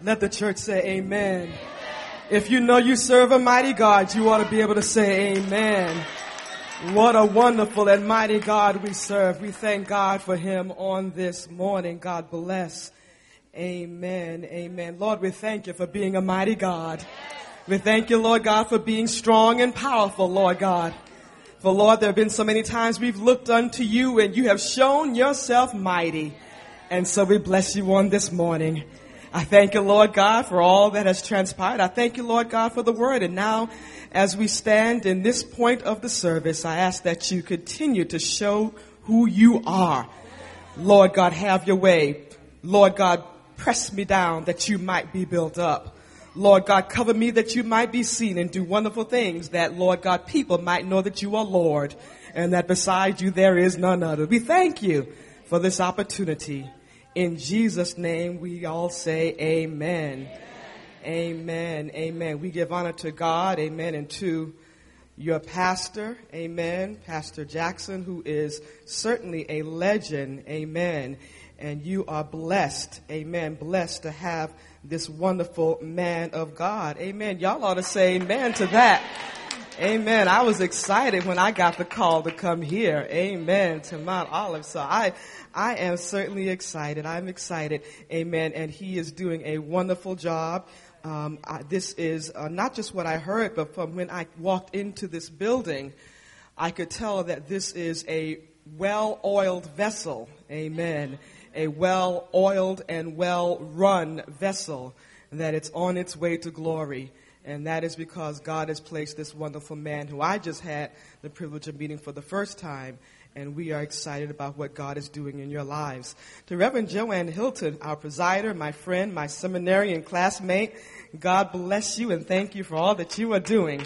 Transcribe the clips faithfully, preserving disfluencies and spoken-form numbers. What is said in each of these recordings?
Let the church say amen. Amen. If you know you serve a mighty God, you ought to be able to say amen. What a wonderful and mighty God we serve. We thank God for him on this morning. God bless. Amen. Amen. Lord, we thank you for being a mighty God. We thank you, Lord God, for being strong and powerful, Lord God. For Lord, there have been so many times we've looked unto you and you have shown yourself mighty. And so we bless you on this morning. I thank you, Lord God, for all that has transpired. I thank you, Lord God, for the word. And now, as we stand in this point of the service, I ask that you continue to show who you are. Lord God, have your way. Lord God, press me down that you might be built up. Lord God, cover me that you might be seen and do wonderful things that, Lord God, people might know that you are Lord and that beside you there is none other. We thank you for this opportunity. In Jesus' name, we all say amen. Amen. Amen. Amen. We give honor to God. Amen. And to your pastor. Amen. Pastor Jackson, who is certainly a legend. Amen. And you are blessed. Amen. Blessed to have this wonderful man of God. Amen. Y'all ought to say amen to that. Amen. I was excited when I got the call to come here. Amen. To Mount Olive. So I, I am certainly excited. I'm excited. Amen. And he is doing a wonderful job. Um, I, this is uh, not just what I heard, but from when I walked into this building, I could tell that this is a well-oiled vessel. Amen. A well-oiled and well-run vessel, that it's on its way to glory. And that is because God has placed this wonderful man who I just had the privilege of meeting for the first time. And we are excited about what God is doing in your lives. To Reverend Joanne Hilton, our presider, my friend, my seminary and classmate, God bless you and thank you for all that you are doing.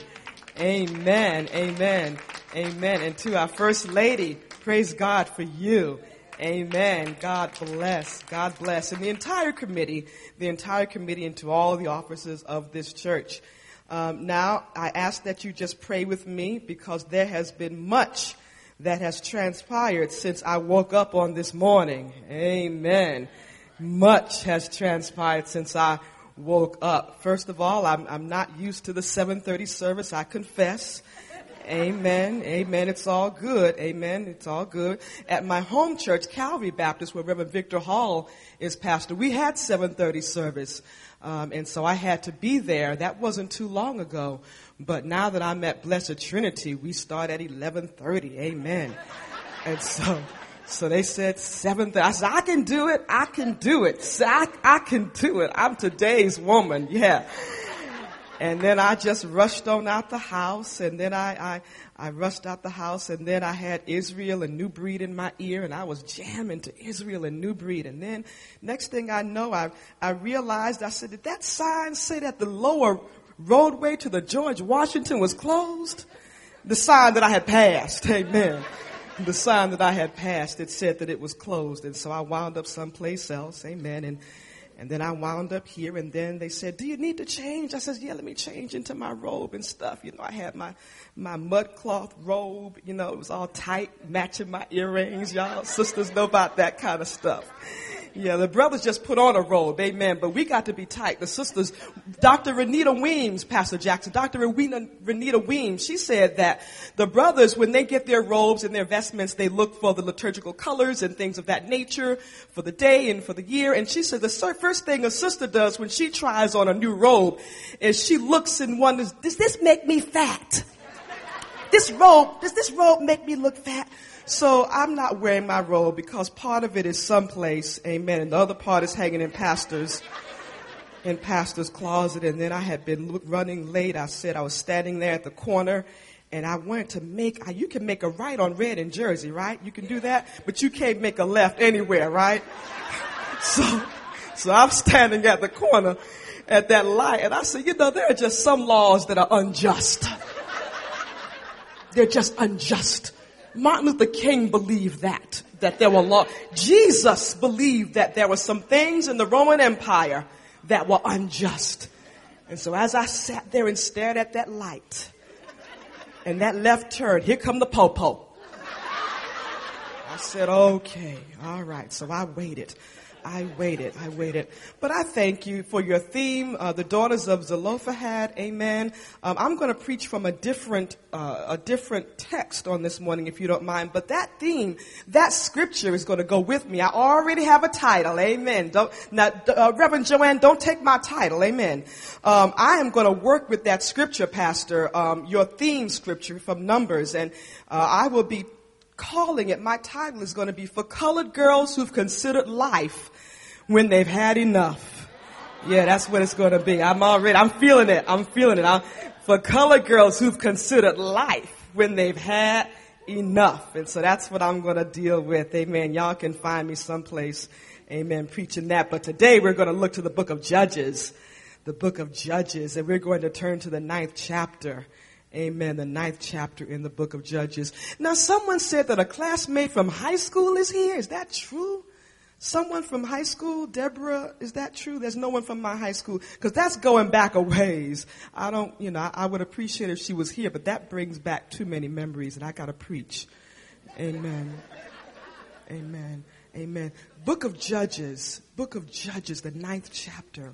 Amen, amen, amen. And to our First Lady, praise God for you. Amen. God bless. God bless. And the entire committee, the entire committee, and to all the officers of this church. Um, now, I ask that you just pray with me because there has been much that has transpired since I woke up on this morning. Amen. Much has transpired since I woke up. First of all, I'm, I'm not used to the seven thirty service, I confess. Amen. Amen. It's all good. Amen. It's all good. At my home church, Calvary Baptist, where Reverend Victor Hall is pastor, we had seven thirty service. Um, and so I had to be there. That wasn't too long ago. But now that I'm at Blessed Trinity, we start at eleven thirty. Amen. And so, so they said seven thirty. I said, I can do it. I can do it. So I, I can do it. I'm today's woman. Yeah. And then I just rushed on out the house, and then I, I, I rushed out the house, and then I had Israel and New Breed in my ear, and I was jamming to Israel and New Breed. And then next thing I know, I, I realized, I said, did that sign say that the lower roadway to the George Washington was closed? The sign that I had passed, amen. The sign that I had passed, it said that it was closed. And so I wound up someplace else, amen. And And then I wound up here, and then they said, do you need to change? I said, yeah, let me change into my robe and stuff. You know, I had my, my mudcloth robe, you know, it was all tight, matching my earrings. Y'all sisters know about that kind of stuff. Yeah, the brothers just put on a robe, amen, but we got to be tight. The sisters, Doctor Renita Weems, Pastor Jackson, Doctor Renita Weems, she said that the brothers, when they get their robes and their vestments, they look for the liturgical colors and things of that nature for the day and for the year. And she said the first thing a sister does when she tries on a new robe is she looks and wonders, does this make me fat? This robe, does this robe make me look fat? So I'm not wearing my robe because part of it is someplace, amen, and the other part is hanging in pastor's, in pastor's closet. And then I had been look, running late. I said I was standing there at the corner, and I wanted to make, you can make a right on Red in Jersey, right? You can do that, but you can't make a left anywhere, right? So, so I'm standing at the corner at that light, and I said, you know, there are just some laws that are unjust. They're just unjust. Martin Luther King believed that, that there were laws. Jesus believed that there were some things in the Roman Empire that were unjust. And so as I sat there and stared at that light and that left turn, here come the popo. I said, okay, all right. So I waited. I waited. I waited. But I thank you for your theme, uh, the daughters of Zelophehad. Amen. Um, I'm going to preach from a different, uh, a different text on this morning, if you don't mind. But that theme, that scripture is going to go with me. I already have a title. Amen. Don't, now, uh, Reverend Joanne, don't take my title. Amen. Um, I am going to work with that scripture, Pastor, um, your theme scripture from Numbers, and uh, I will be calling it, my title is going to be For Colored Girls Who've Considered Life When They've Had Enough. Yeah, that's what it's going to be. I'm already, I'm feeling it. I'm feeling it. I'm, for colored girls who've considered life when they've had enough. And so that's what I'm going to deal with. Amen. Y'all can find me someplace, amen, preaching that. But today we're going to look to the book of Judges, the book of Judges, and we're going to turn to the ninth chapter. Amen. The ninth chapter in the book of Judges. Now, someone said that a classmate from high school is here. Is that true? Someone from high school? Deborah, is that true? There's no one from my high school. Because that's going back a ways. I don't, you know, I, I would appreciate if she was here, but that brings back too many memories, and I got to preach. Amen. Amen. Amen. Book of Judges. Book of Judges, the ninth chapter.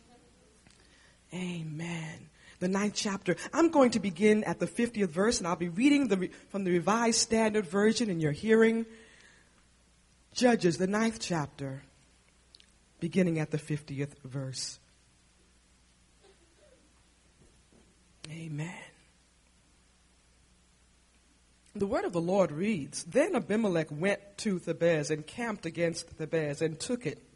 Amen. The ninth chapter. I'm going to begin at the fiftieth verse, and I'll be reading the, from the Revised Standard Version in your hearing. Judges, the ninth chapter, beginning at the fiftieth verse. Amen. The word of the Lord reads, Then Abimelech went to Thebez and camped against Thebez and took it.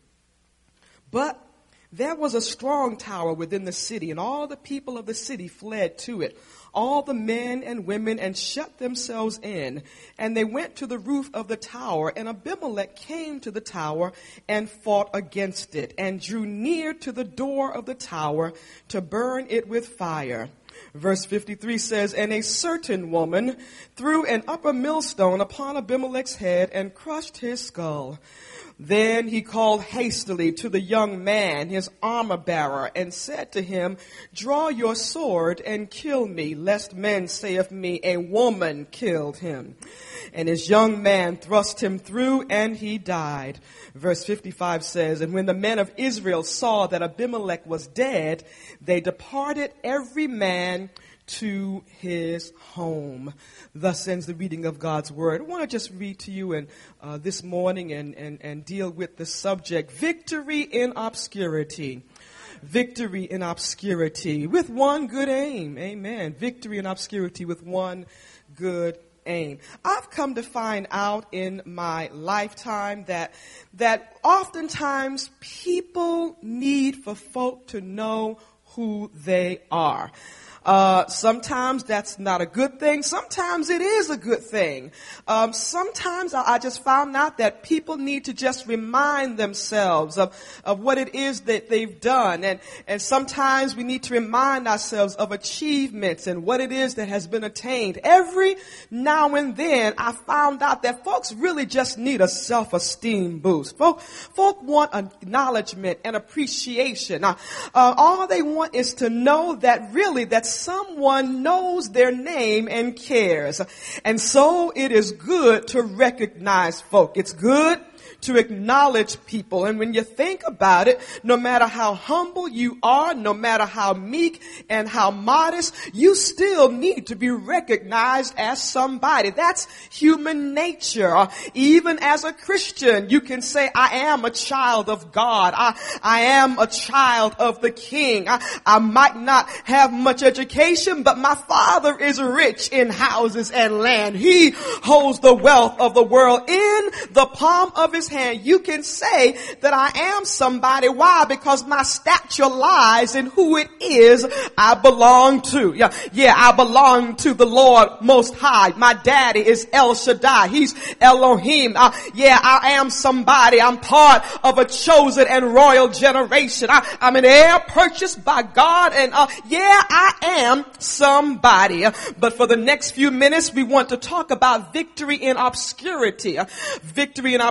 But there was a strong tower within the city, and all the people of the city fled to it, all the men and women, and shut themselves in. And they went to the roof of the tower, and Abimelech came to the tower and fought against it, and drew near to the door of the tower to burn it with fire. Verse fifty-three says, And a certain woman threw an upper millstone upon Abimelech's head and crushed his skull. Then he called hastily to the young man, his armor bearer, and said to him, Draw your sword and kill me, lest men say of me, A woman killed him. And his young man thrust him through, and he died. Verse fifty-five says, And when the men of Israel saw that Abimelech was dead, they departed every man to his home. Thus ends the reading of God's word. I want to just read to you and uh, this morning and, and, and deal with the subject, victory in obscurity. Victory in obscurity with one good aim. Amen. Victory in obscurity with one good aim. I've come to find out in my lifetime that that oftentimes people need for folk to know who they are. Uh, sometimes that's not a good thing. Sometimes it is a good thing. Um, sometimes I, I just found out that people need to just remind themselves of, of what it is that they've done. And, and sometimes we need to remind ourselves of achievements and what it is that has been attained. Every now and then I found out that folks really just need a self-esteem boost. Folk, folk want acknowledgement and appreciation. Uh, uh, all they want is to know that really that someone knows their name and cares. And so it is good to recognize folk. It's good to acknowledge people. And when you think about it, no matter how humble you are, no matter how meek and how modest, you still need to be recognized as somebody. That's human nature. Uh, even as a Christian, you can say, I am a child of God. I, I am a child of the King. I, I might not have much education, but my Father is rich in houses and land. He holds the wealth of the world in the palm of his hand. You can say that I am somebody. Why? Because my stature lies in who it is I belong to. Yeah, yeah, I belong to the Lord Most High. My daddy is El Shaddai. He's Elohim. Uh, yeah, I am somebody. I'm part of a chosen and royal generation. I, I'm an heir purchased by God, and uh, yeah, I am somebody. Uh, but for the next few minutes, we want to talk about victory in obscurity. Uh, victory in obscurity.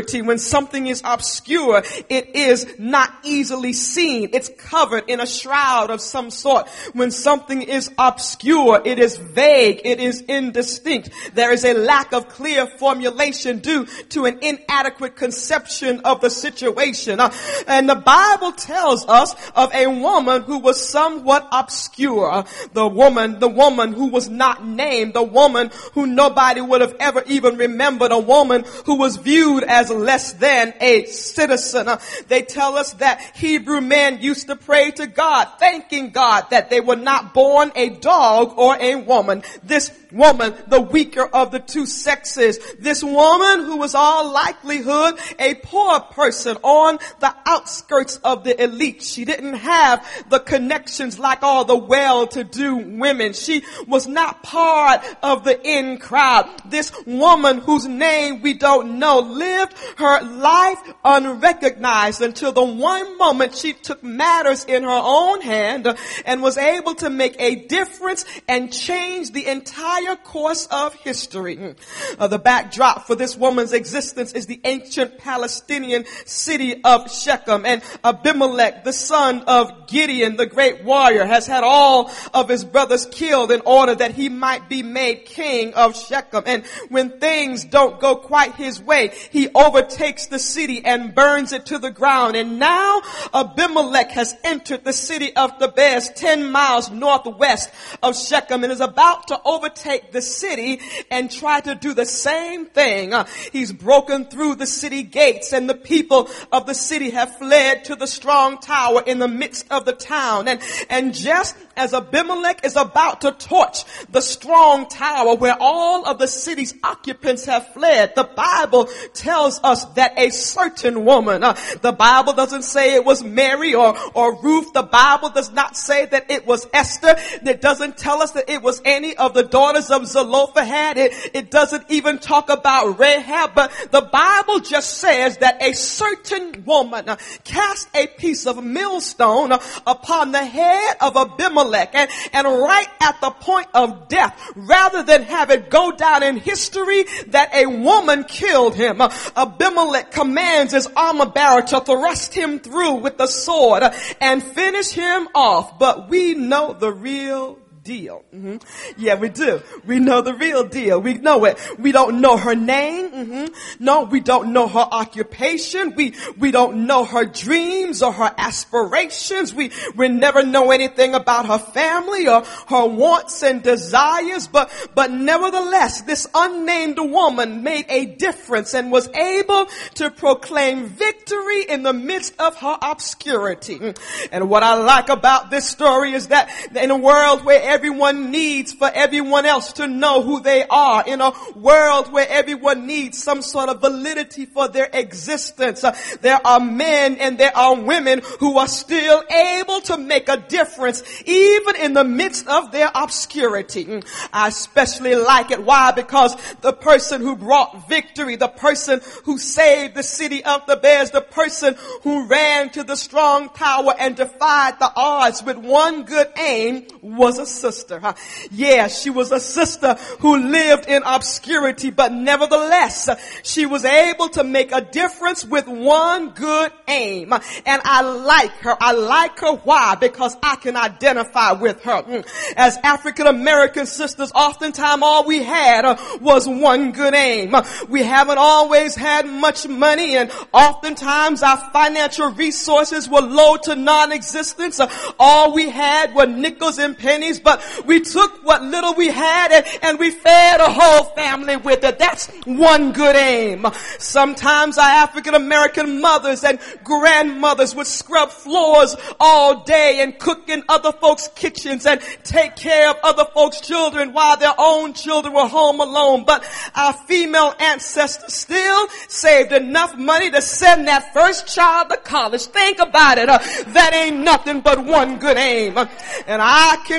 obscurity. When something is obscure, it is not easily seen. It's covered in a shroud of some sort. When something is obscure, it is vague. It is indistinct. There is a lack of clear formulation due to an inadequate conception of the situation. Uh, and the Bible tells us of a woman who was somewhat obscure. Uh, the woman, the woman who was not named, the woman who nobody would have ever even remembered, a woman who was viewed as less than a citizen. Uh, they tell us that Hebrew men used to pray to God, thanking God that they were not born a dog or a woman. This woman, the weaker of the two sexes, this woman who was all likelihood a poor person on the outskirts of the elite. She didn't have the connections like all the well-to-do women. She was not part of the in crowd. This woman whose name we don't know lived her life unrecognized until the one moment she took matters in her own hand and was able to make a difference and change the entire course of history. Uh, the backdrop for this woman's existence is the ancient Palestinian city of Shechem, and Abimelech, the son of Gideon, the great warrior, has had all of his brothers killed in order that he might be made king of Shechem. And when things don't go quite his way, he overtakes the city and burns it to the ground. And now Abimelech has entered the city of Thebez, ten miles northwest of Shechem, and is about to overtake the city and try to do the same thing. Uh, he's broken through the city gates, and the people of the city have fled to the strong tower in the midst of the town. And, and just as Abimelech is about to torch the strong tower where all of the city's occupants have fled, the Bible tells us that a certain woman, uh, the Bible doesn't say it was Mary or, or Ruth. The Bible does not say that it was Esther. It doesn't tell us that it was any of the daughters of Zelophehad. It, it doesn't even talk about Rahab, but the Bible just says that a certain woman uh, cast a piece of millstone uh, upon the head of Abimelech, and, and right at the point of death, rather than have it go down in history that a woman killed him, uh, Abimelech commands his armor bearer to thrust him through with the sword uh, and finish him off. But we know the real deal. Mm-hmm. Yeah, we do. We know the real deal. We know it. We don't know her name. Mm-hmm. No, we don't know her occupation. We we don't know her dreams or her aspirations. We we never know anything about her family or her wants and desires. But but nevertheless, this unnamed woman made a difference and was able to proclaim victory in the midst of her obscurity. And what I like about this story is that in a world where everyone needs for everyone else to know who they are, in a world where everyone needs some sort of validity for their existence, uh, there are men and there are women who are still able to make a difference even in the midst of their obscurity. I especially like it. Why? Because the person who brought victory, the person who saved the city of Thebez, the person who ran to the strong tower and defied the odds with one good aim was a sister. Huh? Yeah, she was a sister who lived in obscurity, but nevertheless, she was able to make a difference with one good aim. And I like her. I like her. Why? Because I can identify with her. As African American sisters, oftentimes all we had uh, was one good aim. Uh, we haven't always had much money, and oftentimes our financial resources were low to non-existence. Uh, all we had were nickels and pennies, but we took what little we had and, and we fed a whole family with it. That's one good aim. Sometimes our African American mothers and grandmothers would scrub floors all day and cook in other folks' kitchens and take care of other folks' children while their own children were home alone. But our female ancestors still saved enough money to send that first child to college. Think about it. Uh, that ain't nothing but one good aim. Uh, and I can see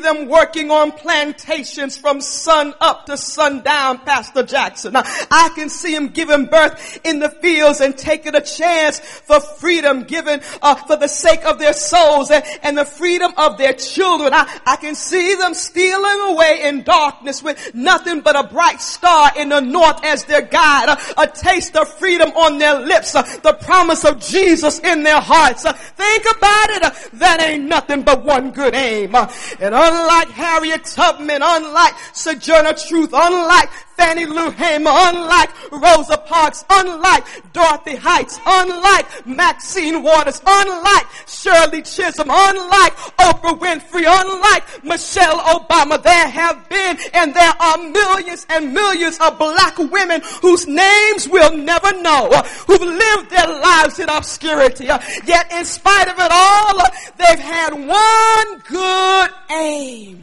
them working on plantations from sun up to sundown, Pastor Jackson. I can see them giving birth in the fields and taking a chance for freedom given uh, for the sake of their souls and, and the freedom of their children. I, I can see them stealing away in darkness with nothing but a bright star in the north as their guide, a, a taste of freedom on their lips, uh, the promise of Jesus in their hearts. Uh, think about it. Uh, that ain't nothing but one good aim. Uh, and unlike Harriet Tubman, unlike Sojourner Truth, unlike Fannie Lou Hamer, unlike Rosa Parks, unlike Dorothy Heights, unlike Maxine Waters, unlike Shirley Chisholm, unlike Oprah Winfrey, unlike Michelle Obama, there have been and there are millions and millions of black women whose names we'll never know, who've lived their lives in obscurity. Yet in spite of it all, they've had one good aim.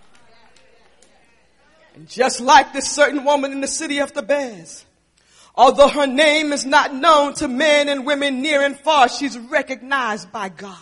And just like this certain woman in the city of Thebez, although her name is not known to men and women near and far, she's recognized by God.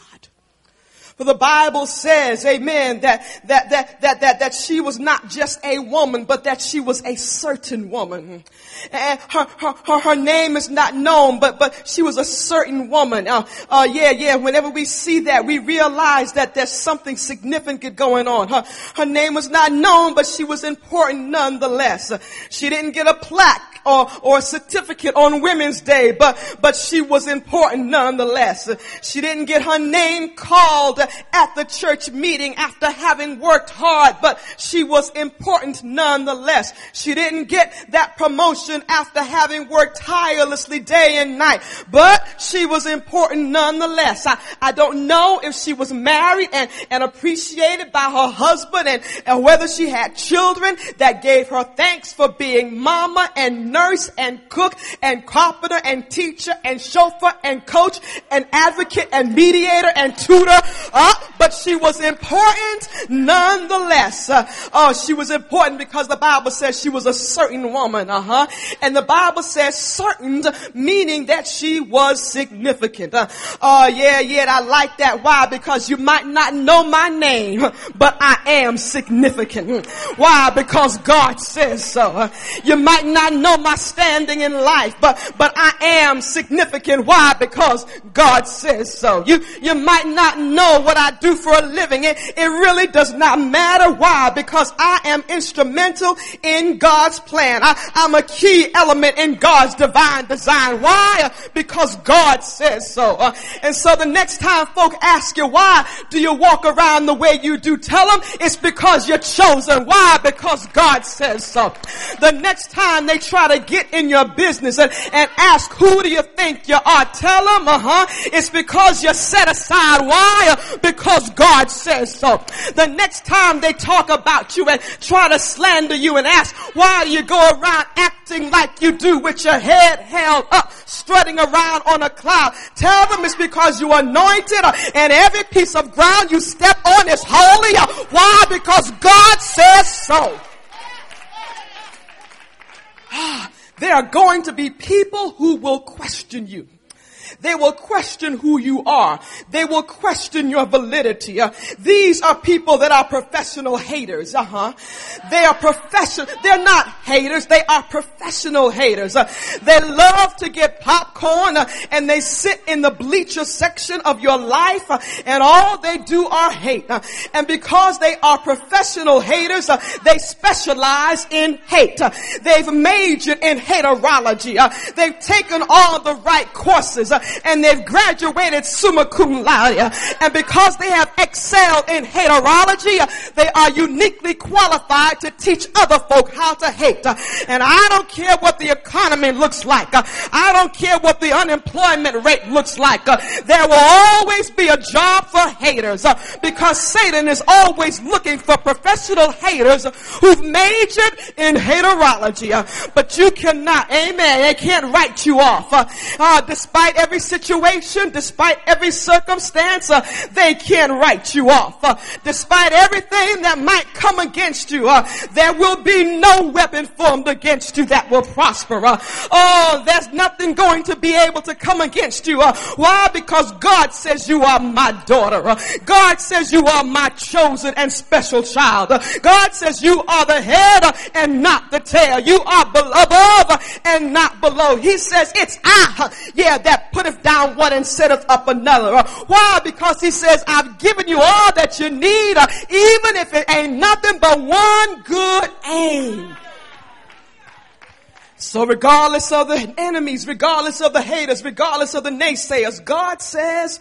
For the Bible says, amen, that, that, that, that, that, that she was not just a woman, but that she was a certain woman. And her, her, her, her name is not known, but, but she was a certain woman. Uh, uh, yeah, yeah, whenever we see that, we realize that there's something significant going on. Her, her name was not known, but she was important nonetheless. She didn't get a plaque or, or a certificate on Women's Day, but, but she was important nonetheless. She didn't get her name called at the church meeting after having worked hard, but she was important nonetheless. She didn't get that promotion after having worked tirelessly day and night, but she was important nonetheless. I, I don't know if she was married and, and appreciated by her husband and, and whether she had children that gave her thanks for being mama and nurse and cook and carpenter and teacher and chauffeur and coach and advocate and mediator and tutor. Uh, but she was important nonetheless. Uh, oh, she was important because the Bible says she was a certain woman. Uh-huh. And the Bible says certain, meaning that she was significant. Uh, oh, yeah, yeah, I like that. Why? Because you might not know my name, but I am significant. Why? Because God says so. Uh, you might not know my standing in life, but, but I am significant. Why? Because God says so. You, you might not know what I do for a living. It, it really does not matter. Why? Because I am instrumental in God's plan. I, I'm a key element in God's divine design. Why? Because God says so. Uh, and so the next time folk ask you, why do you walk around the way you do? Tell them it's because you're chosen. Why? Because God says so. The next time they try to get in your business and, and ask, who do you think you are? Tell them, uh-huh, it's because you're set aside. Why? Because God says so. The next time they talk about you and try to slander you and ask, why do you go around acting like you do with your head held up, strutting around on a cloud? Tell them it's because you are anointed and every piece of ground you step on is holy. Why? Because God says so. There are going to be people who will question you. They will question who you are. They will question your validity. Uh, these are people that are professional haters. Uh-huh. They are professional. They're not haters. They are professional haters. Uh, they love to get popcorn uh, and they sit in the bleacher section of your life uh, and all they do are hate. Uh, and because they are professional haters, uh, they specialize in hate. Uh, they've majored in haterology. Uh, they've taken all the right courses. Uh, and they've graduated summa cum laude. And because they have excelled in haterology, they are uniquely qualified to teach other folk how to hate. And I don't care what the economy looks like. I don't care what the unemployment rate looks like. There will always be a job for haters because Satan is always looking for professional haters who've majored in haterology. But you cannot, amen, they can't write you off. Uh, despite every every situation, despite every circumstance, uh, they can't write you off. Uh, despite everything that might come against you, uh, there will be no weapon formed against you that will prosper. Uh, oh, there's nothing going to be able to come against you. Uh, why? Because God says you are my daughter. Uh, God says you are my chosen and special child. Uh, God says you are the head uh, and not the tail. You are above uh, and not below. He says it's I, uh, yeah, that putteth down one and setteth up another. Uh, why? Because he says I've given you all that you need, uh, even if it ain't nothing but one good aim. So regardless of the enemies, regardless of the haters, regardless of the naysayers, God says,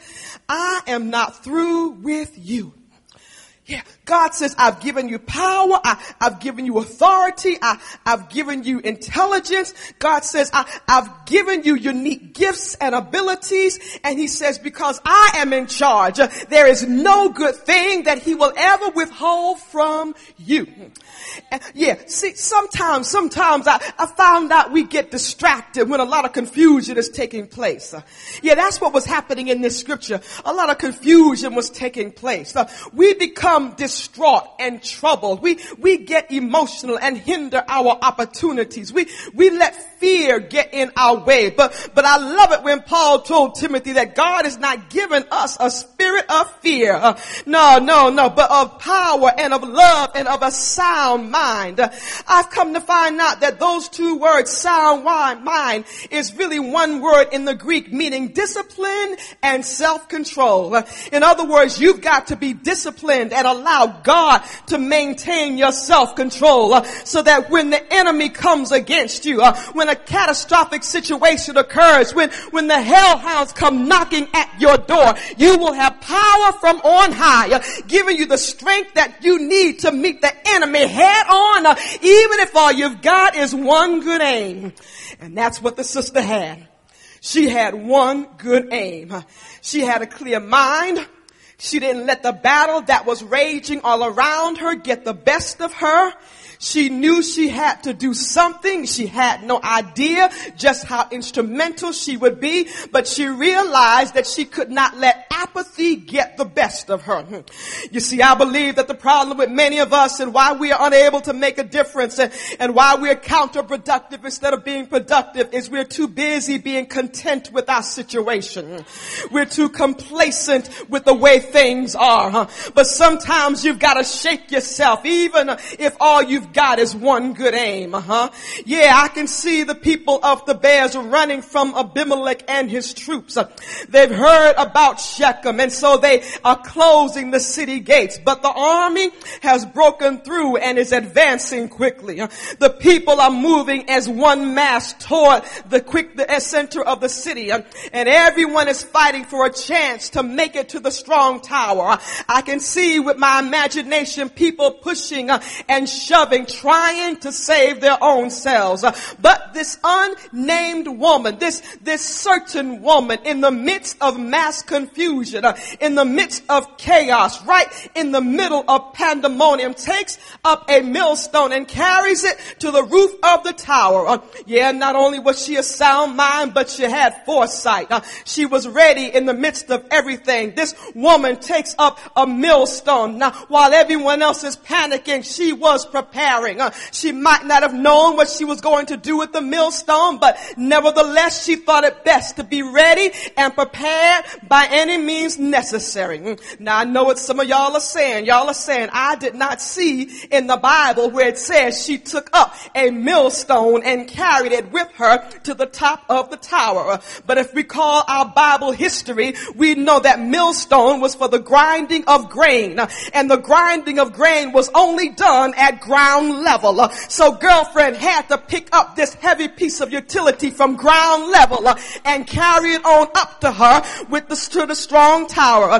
I am not through with you. Yeah, God says, I've given you power. I, I've given you authority. I, I've given you intelligence. God says, I, I've given you unique gifts and abilities. And he says, because I am in charge, there is no good thing that he will ever withhold from you. And yeah, see, sometimes, sometimes I, I found out we get distracted when a lot of confusion is taking place. Uh, yeah, that's what was happening in this scripture. A lot of confusion was taking place. Uh, we become distraught and troubled. We, we get emotional and hinder our opportunities. We, we let fear get in our way. But, but I love it when Paul told Timothy that God has not given us a spirit of fear. Uh, no, no, no, but of power and of love and of a sound mind. Uh, I've come to find out that those two words, sound mind, is really one word in the Greek meaning discipline and self-control. Uh, in other words, you've got to be disciplined and allow God to maintain your self-control uh, so that when the enemy comes against you, uh, when a catastrophic situation occurs, when, when the hellhounds come knocking at your door, you will have power from on high, uh, giving you the strength that you need to meet the enemy head on, uh, even if all you've got is one good aim. And that's what the sister had. She had one good aim. She had a clear mind. She didn't let the battle that was raging all around her get the best of her. She knew she had to do something. She had no idea just how instrumental she would be, but she realized that she could not let apathy get the best of her. You see, I believe that the problem with many of us and why we are unable to make a difference and, and why we're counterproductive instead of being productive is we're too busy being content with our situation. We're too complacent with the way things are. Huh? But sometimes you've got to shake yourself, even if all you've God is one good aim, huh? Yeah, I can see the people of the Bears running from Abimelech and his troops. They've heard about Shechem, and so they are closing the city gates. But the army has broken through and is advancing quickly. The people are moving as one mass toward the quick the center of the city, and everyone is fighting for a chance to make it to the strong tower. I can see with my imagination people pushing and shoving, trying to save their own selves. But this unnamed woman, this, this certain woman in the midst of mass confusion, in the midst of chaos, right in the middle of pandemonium, takes up a millstone and carries it to the roof of the tower. Yeah, not only was she a sound mind, but she had foresight. She was ready in the midst of everything. This woman takes up a millstone. Now, while everyone else is panicking, she was preparing. Uh, she might not have known what she was going to do with the millstone, but nevertheless, she thought it best to be ready and prepared by any means necessary. Now, I know what some of y'all are saying. Y'all are saying, I did not see in the Bible where it says she took up a millstone and carried it with her to the top of the tower. But if we call our Bible history, we know that millstone was for the grinding of grain, and the grinding of grain was only done at ground level. Uh, so girlfriend had to pick up this heavy piece of utility from ground level uh, and carry it on up to her with the, to the strong tower. Uh, she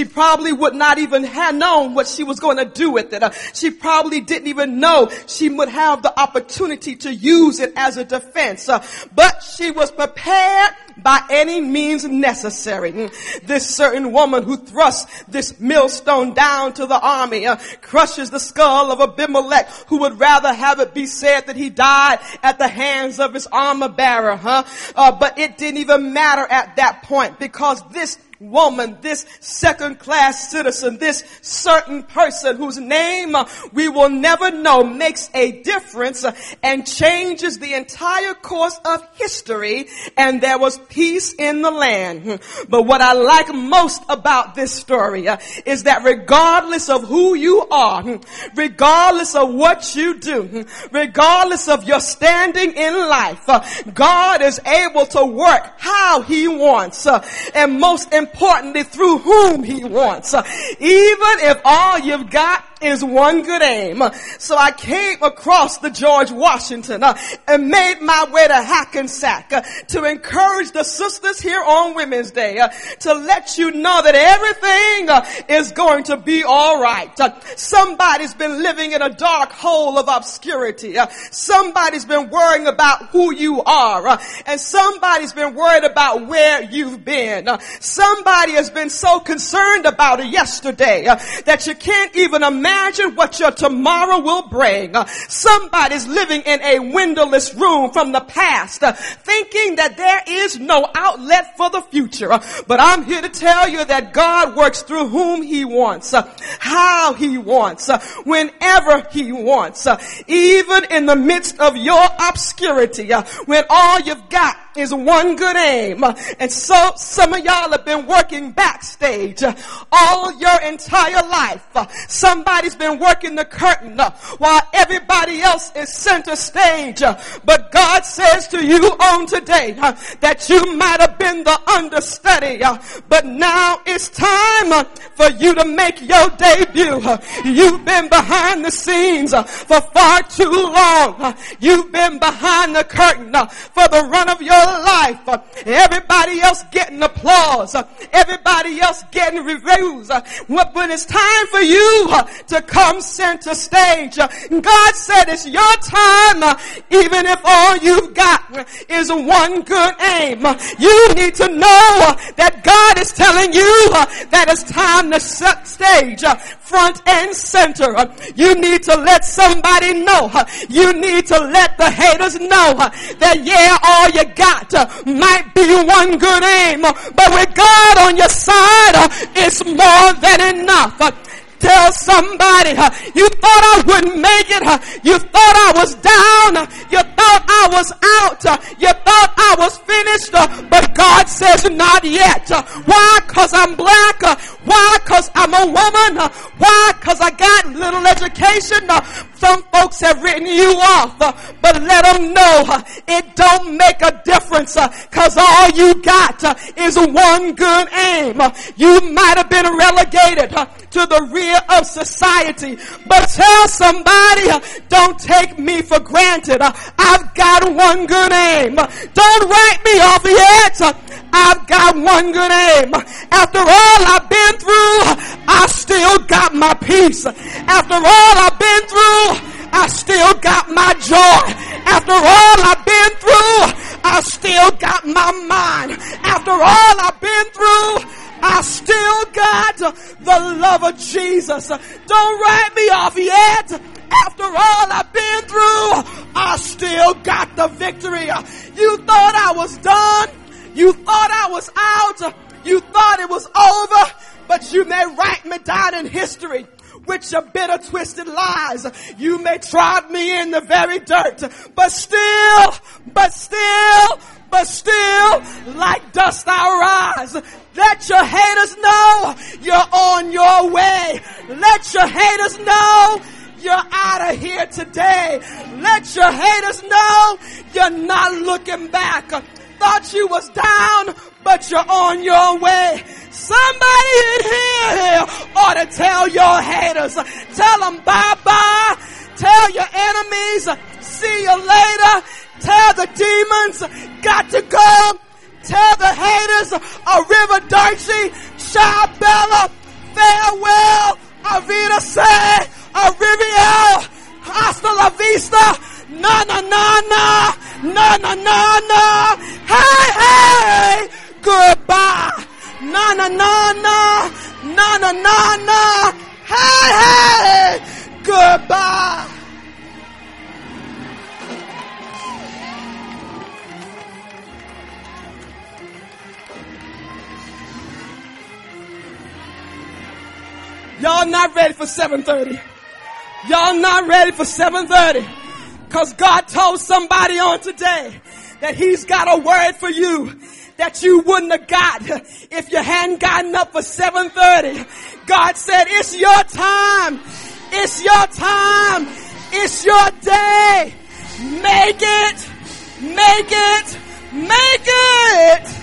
she probably would not even have known what she was going to do with it. Uh, she probably didn't even know she would have the opportunity to use it as a defense. Uh, but she was prepared by any means necessary. This certain woman who thrusts this millstone down to the army, uh, crushes the skull of Abimelech, who would rather have it be said that he died at the hands of his armor bearer, huh? Uh, but it didn't even matter at that point, because this woman, this second class citizen, this certain person whose name uh, we will never know, makes a difference uh, and changes the entire course of history, and there was peace in the land. But what I like most about this story uh, is that regardless of who you are, regardless of what you do, regardless of your standing in life, uh, God is able to work how he wants, uh, and most importantly, Importantly, through whom he wants, uh, even if all you've got is one good aim. So I came across the George Washington uh, and made my way to Hackensack uh, to encourage the sisters here on Women's Day, uh, to let you know that everything uh, is going to be all right. Uh, somebody's been living in a dark hole of obscurity. Uh, somebody's been worrying about who you are, uh, and somebody's been worried about where you've been. Uh, somebody has been so concerned about it yesterday uh, that you can't even imagine Imagine what your tomorrow will bring. Uh, somebody's living in a windowless room from the past, uh, thinking that there is no outlet for the future. Uh, but I'm here to tell you that God works through whom he wants, uh, how he wants, uh, whenever he wants, uh, even in the midst of your obscurity, uh, when all you've got is one good aim. Uh, and so some of y'all have been working backstage uh, all your entire life. Uh, somebody's been working the curtain uh, while everybody else is center stage. Uh, but God says to you on today uh, that you might have been the understudy, uh, but now it's time uh, for you to make your debut. Uh, you've been behind the scenes uh, for far too long. Uh, you've been behind the curtain uh, for the run of your life. Uh, everybody else getting applause. Uh, everybody else getting reviews. Uh, when it's time for you uh, to come center stage, uh, God said it's your time, uh, even if all you've got is one good aim. Uh, you need to know uh, that God is telling you uh, that it's time to set stage, uh, front and center. Uh, you need to let somebody know. Uh, you need to let the haters know uh, that yeah, all you got Uh, might be one good aim, uh, but with God on your side, uh, it's more than enough. Uh, Tell somebody, uh, you thought I wouldn't make it. Uh, you thought I was down. Uh, you thought I was out. Uh, you thought I was finished. Uh, but God says not yet. Uh, why? Because I'm black. Uh, why? Because I'm a woman. Uh, why? Because I got little education. Uh, some folks have written you off. Uh, but let them know uh, it don't make a difference, because uh, all you got uh, is one good aim. Uh, you might have been relegated uh, to the rear of society, but tell somebody, uh, don't take me for granted. Uh, I've got one good aim. Uh, don't write me off yet. Uh, I've got one good aim. Uh, after all I've been through, uh, I still got my peace. After all I've been through, I still got my joy. After all I've been through, I still got my mind. After all I've been through, I still got the love of Jesus. Don't write me off yet. After all I've been through, I still got the victory. You thought I was done. You thought I was out. You thought it was over. But you may write me down in history with your bitter, twisted lies. You may trod me in the very dirt. But still, but still, but still, like dust I'll rise. Let your haters know you're on your way. Let your haters know you're out of here today. Let your haters know you're not looking back. Thought you was down, but you're on your way. Somebody in here ought to tell your haters. Tell them bye-bye. Tell your enemies, see you later. Tell the demons, got to go. Tell the haters, Arrivederci, ciao bella, Na na na na. Na na na na. Hey, hey. Goodbye. Na na na na. Na na na na. Hey, hey. Goodbye. Y'all not ready for seven thirty. Y'all not ready for seven thirty. Cause God told somebody on today that he's got a word for you that you wouldn't have got if you hadn't gotten up for seven thirty. God said, it's your time. It's your time. It's your day. Make it. Make it. Make it.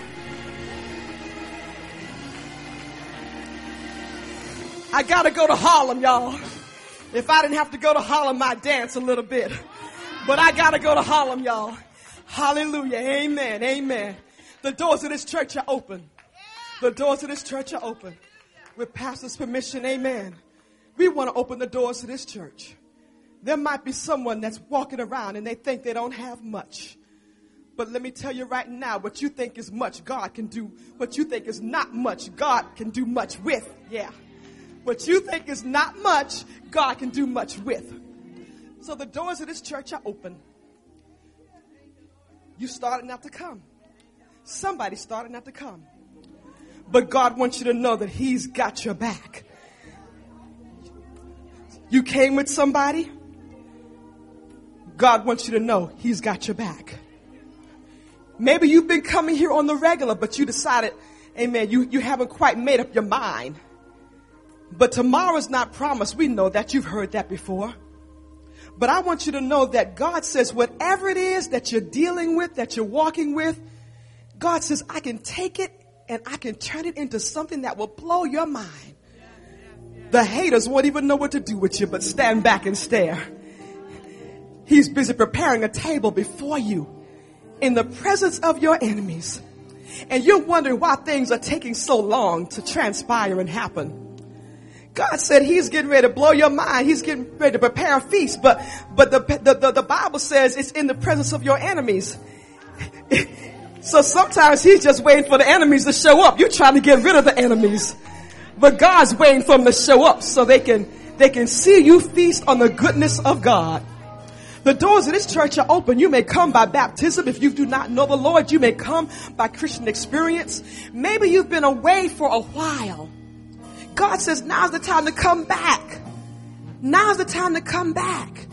I gotta go to Harlem, y'all. If I didn't have to go to Harlem, I'd dance a little bit. But I gotta go to Harlem, y'all. Hallelujah. Amen. Amen. The doors of this church are open. The doors of this church are open. With pastor's permission, amen. We want to open the doors of this church. There might be someone that's walking around and they think they don't have much. But let me tell you right now, what you think is much, God can do. What you think is not much, God can do much with. Yeah. What you think is not much, God can do much with. So the doors of this church are open. You started not to come. Somebody started not to come. But God wants you to know that he's got your back. You came with somebody. God wants you to know he's got your back. Maybe you've been coming here on the regular, but you decided, amen, you, you haven't quite made up your mind. But tomorrow's not promised. We know that. You've heard that before. But I want you to know that God says whatever it is that you're dealing with, that you're walking with, God says, I can take it and I can turn it into something that will blow your mind. The haters won't even know what to do with you, but stand back and stare. He's busy preparing a table before you in the presence of your enemies. And you're wondering why things are taking so long to transpire and happen. God said he's getting ready to blow your mind. He's getting ready to prepare a feast. But but the, the, the, the Bible says it's in the presence of your enemies. So sometimes he's just waiting for the enemies to show up. You're trying to get rid of the enemies. But God's waiting for them to show up so they can, they can see you feast on the goodness of God. The doors of this church are open. You may come by baptism. If you do not know the Lord, you may come by Christian experience. Maybe you've been away for a while. God says now's the time to come back. Now's the time to come back.